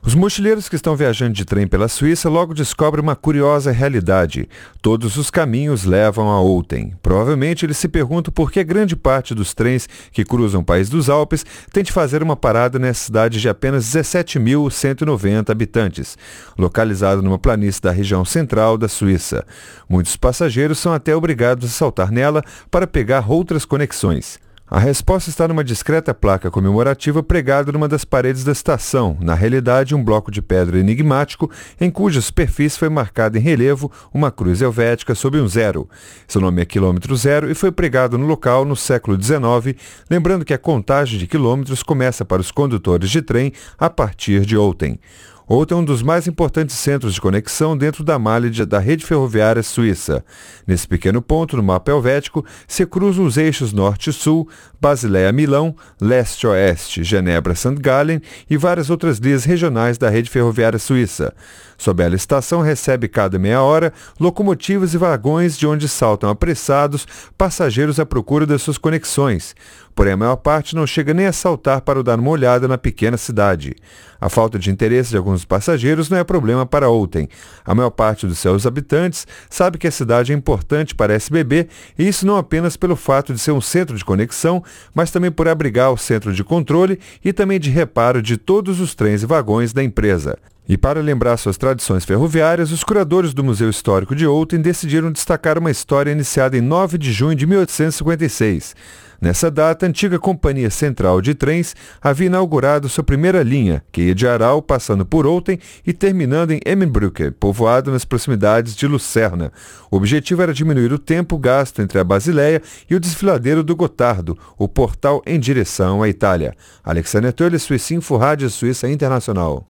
Os mochileiros que estão viajando de trem pela Suíça logo descobrem uma curiosa realidade. Todos os caminhos levam a Olten. Provavelmente eles se perguntam por que grande parte dos trens que cruzam o país dos Alpes tem de fazer uma parada nessa cidade de apenas 17.190 habitantes, localizada numa planície da região central da Suíça. Muitos passageiros são até obrigados a saltar nela para pegar outras conexões. A resposta está numa discreta placa comemorativa pregada numa das paredes da estação, na realidade um bloco de pedra enigmático em cuja superfície foi marcada em relevo uma cruz helvética sob um zero. Seu nome é quilômetro zero e foi pregado no local no século XIX, lembrando que a contagem de quilômetros começa para os condutores de trem a partir de Olten. Olten é um dos mais importantes centros de conexão dentro da malha da rede ferroviária suíça. Nesse pequeno ponto, no mapa helvético, se cruzam os eixos norte e sul, Basileia-Milão, leste-oeste, Genebra-St. Gallen e várias outras linhas regionais da rede ferroviária suíça. Sua bela estação recebe cada meia hora locomotivas e vagões de onde saltam apressados passageiros à procura das suas conexões. Porém, a maior parte não chega nem a saltar para dar uma olhada na pequena cidade. A falta de interesse de alguns passageiros não é problema para Olten. A maior parte dos seus habitantes sabe que a cidade é importante para a SBB, e isso não apenas pelo fato de ser um centro de conexão, mas também por abrigar o centro de controle e também de reparo de todos os trens e vagões da empresa. E para lembrar suas tradições ferroviárias, os curadores do Museu Histórico de Olten decidiram destacar uma história iniciada em 9 de junho de 1856. Nessa data, a antiga Companhia Central de Trens havia inaugurado sua primeira linha, que ia de Aarau, passando por Olten e terminando em Emmenbrücke, povoado nas proximidades de Lucerna. O objetivo era diminuir o tempo gasto entre a Basileia e o desfiladeiro do Gotardo, o portal em direção à Itália. Alexandre Tolle, Suíça Info, Rádio Suíça Internacional.